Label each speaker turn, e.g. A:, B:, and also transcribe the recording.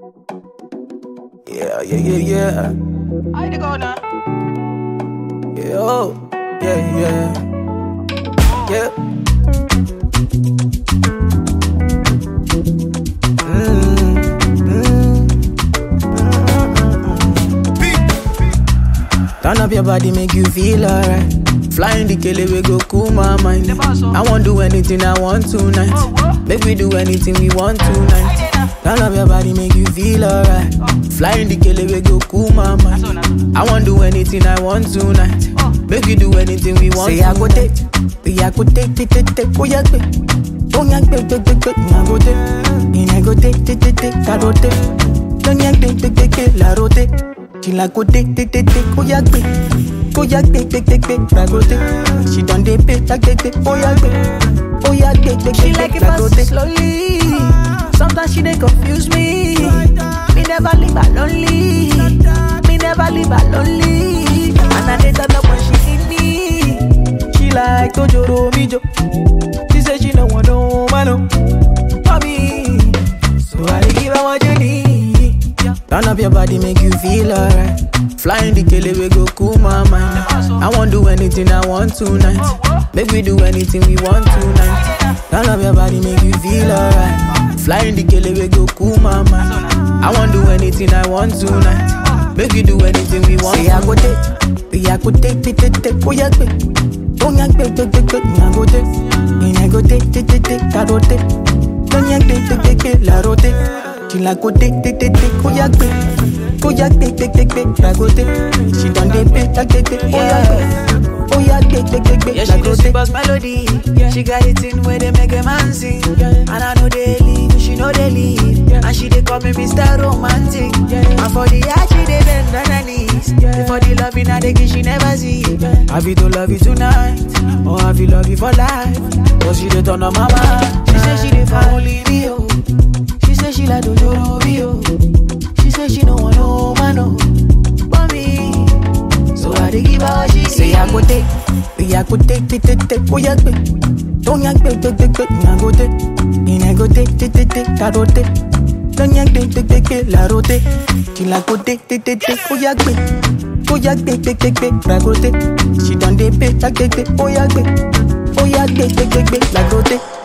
A: Yeah, yeah, yeah, yeah.
B: I go now.
A: Yeah, oh, yeah, yeah. Yeah. Turn up your body, make you feel alright. Flying the kele, we go cool my mind. I won't do anything I want tonight. Make we do anything we want tonight. Turn up your body, make you feel alright. Flying the kele, we go cool my mind. I won't do anything I want tonight. Make we do anything we want. Say I go take, I go take, oh yeah, oh yeah, I go take, I go take, I go take, don't yeah, la rote. She like go take, oh yeah, I go take. She done dey pay, oh yeah,
B: She like it fast slowly. Sometimes she dey confuse me. Me never leave her lonely. Me never leave her lonely. And I dey turn up when she need me.
A: She like Tojoro Mijo. She say she no want no man for me. So I dey give her what you need. Turn up your body, make you feel alright. Flying the kele, we go cool my mind. I won't do anything I want tonight. Make we do anything we want tonight. Turn up your body, make you feel alright. Flying the kele, we go cool my mind. I won't do anything I want tonight. Make we do anything we want. Say I go take, I go take, oh yeah, oh yeah, I go take, I go take, I go take, don't yeah, la rote. She like go take, oh yeah, I go take. She done dey pay, oh yeah,
B: Yeah, she do sweet as melody. She got it in where they make a man sing. And I know they leave, she know they leave. And she dey call me Mr. Romantic. And for the heart she dey bend on her knees. For the love in her they give she never see. Have you to love you tonight, or have you love you for life? Cause she dey turn on my mind. She say she dey for only me, oh. She say she like Tojoro Mijo. She say she no want no man, no. But me, so I dey give her what she
A: say I go take, oh yeah, don't yeah, I go take, I go take, I go take, don't yeah, la rote. She like go take, oh yeah, I go take. She done dey pay, oh yeah, la rote.